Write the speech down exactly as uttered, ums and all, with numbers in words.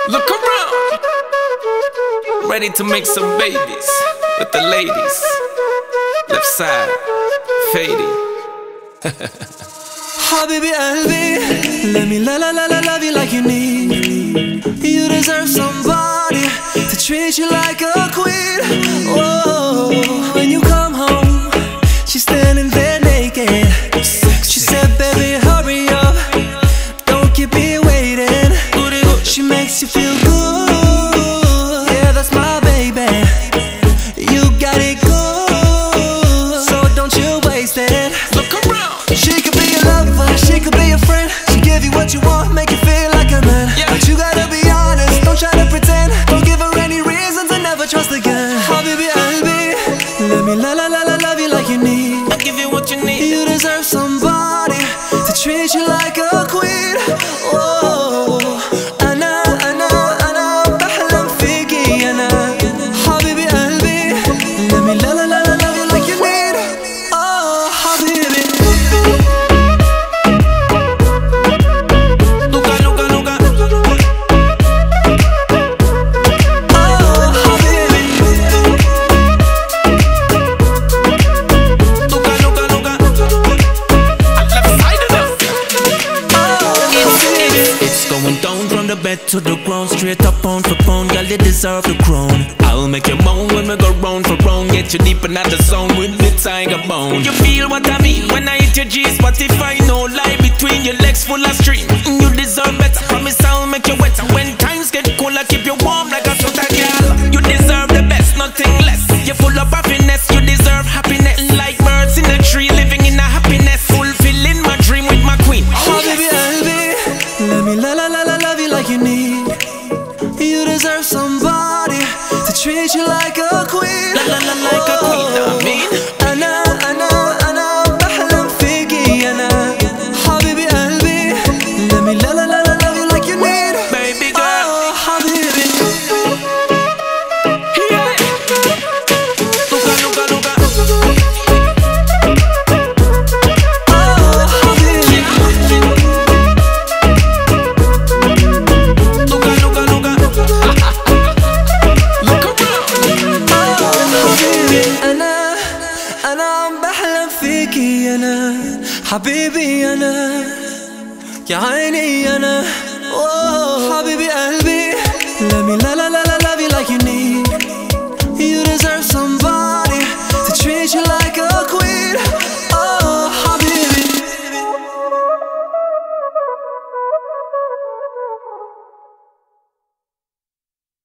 Look around, ready to make some babies with the ladies. Left side, fading. Habibi قلبي, let me la la la la love you like you need. You deserve somebody to treat you like a queen. Whoa, when you come home, she's standing there naked. She said, baby, hurry up, don't keep me waiting. She makes you feel good, yeah, that's my baby. You got it good, so don't you waste it. Look around, she could be your lover, she could be your friend. She give you what you want, make you feel like a man, yeah. But you gotta be honest, don't try to pretend. Don't give her any reason to never trust again. Habibi qalbi, let me la la la la love you like you need. I'll give you what you need. You deserve somebody to treat you like a queen. Whoa, أنا أنا أنا بحلم فيكي أنا. حبيبي قلبي, let me la la la la love you like you need. Oh حبيبي. Luka, Luka, Luka. Oh حبيبي. Luka, Luka, Luka. Left side of them. It's going down from the bed to the ground, straight up pound for pound, girl, you deserve the crown. I'll make you moan when we go round for round, get you deep in the zone with the tiger bone. You feel what I mean when I hit your G-spot? If I no lie between your legs full of stream, you deserve better. Promise I'll make you wetter. When times get cold, I keep you warm like a sweater, girl. You deserve the best, nothing less. You're full of happiness, you deserve happiness. Like birds in a tree, living in a happiness, fulfilling my dream with my queen. Habibi qalbi, let me la la la la love you like you need. You deserve somebody to treat you like a queen. La la la like a queen, I mean. أنا أنا أنا بحلم فيكي أنا. حبيبي قلبي, let me la la la la love you like you need. Baby girl, Oh حبيبي. yeah. Luka, Luka, Luka. Oh حبيبي. Luka, Luka, Luka. Look around. Oh حبيبي أنا أنا عم بحلم فيكي أنا. حبيبي أنا, يا عيني أنا.